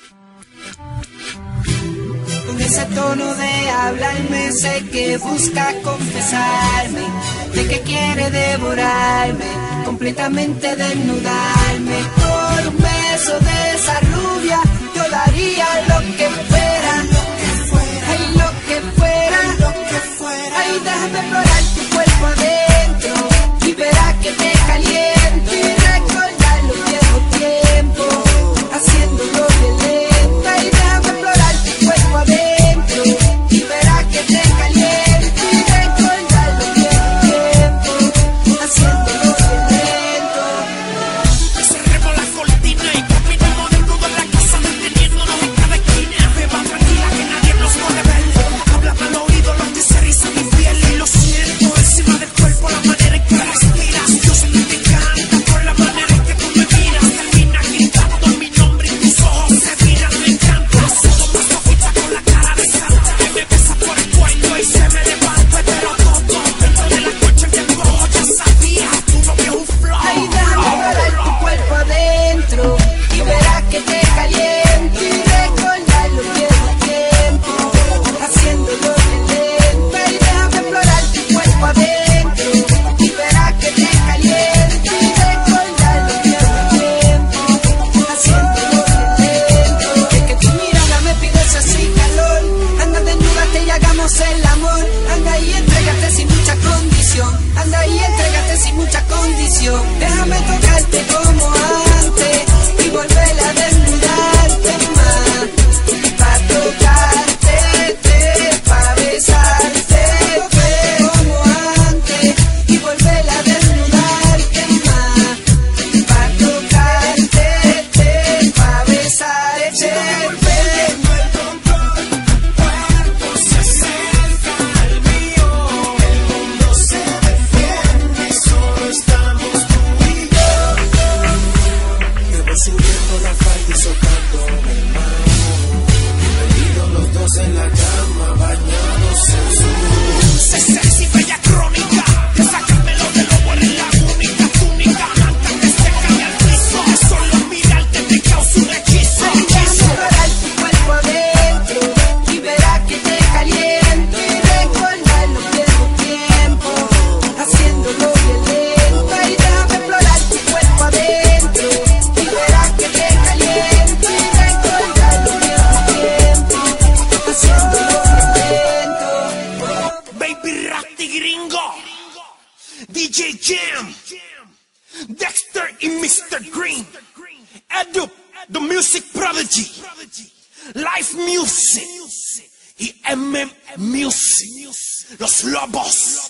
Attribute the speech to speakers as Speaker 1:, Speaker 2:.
Speaker 1: Con ese tono de hablarme sé que busca confesarme, de que quiere devorarme, completamente desnudarme. Por un beso de esa rubia yo daría lo que fuera, ay, lo que fuera, ay, déjame explorar tu cuerpo adentro y verás que te caliento y recordar los viejos tiempos, haciéndolo violento. Ay, déjame explorar tu cuerpo adentro y verás que te caliento y recordar los viejos tiempos, haciéndolo violento.
Speaker 2: Cerremos la cortina y caminemos desnudos en la casa, manteniéndonos en cada esquina. Beba tranquila que nadie nos puede ver. Háblame al oído lo que se riza mi piel y lo siento encima del cuerpo, la manera en que respiras. Yo sé que te encanta por la manera en que tú me miras. Termina gritando mi nombre y tus ojos se miran. Me encanta. Todo más poquita con la cara de santa que me besa por el cuello y se me levanta. Pero todo dentro de la noche que cojo ya sabía. Tu novio es un flow.
Speaker 1: Ay, déjame explorar tu cuerpo adentro y verás que te caliento y recordar los viejos tiempos, haciéndolo violento. Ay, déjame explorar tu cuerpo adentro y verás que te caliento y recordar los viejos tiempos, haciéndolo violento. Es que tu mirada me pide ese así calor. Anda, desnúdate y hagamos el amor. Anda y entrégate sin mucha condición. Anda y entrégate sin mucha condición. Déjame tocarte como antes y volver a desnudarte más. Pa' tocarte, pa' besarte, como antes y volver a desnudarte más. Pa' tocarte, pa' besarte.
Speaker 2: Se acerca al mío, el mundo se defiende, solo estamos tú y yo. Te voy subiendo la falda y soltando mi mano, metidos los dos en la cama, bañados en su luz. Sé sexy, bella crónica, que sácamelo de lobo, eres la única túnica. Antes que se caiga al piso, que solo mirarte te causa un hechizo.
Speaker 1: Déjame explorar tu cuerpo adentro y verás que te caliento y recordar los viejos tiempos, haciéndolo violento. Ay, déjame explorar tu cuerpo adentro y verás que te caliento y recordar los viejos tiempos, haciéndolo violento.
Speaker 2: Baby Ratty Gringo, DJ Jam, Dexter y Mr. Green, Edu, The Music Prodigy, Life Music y MM Music, Los Lobos.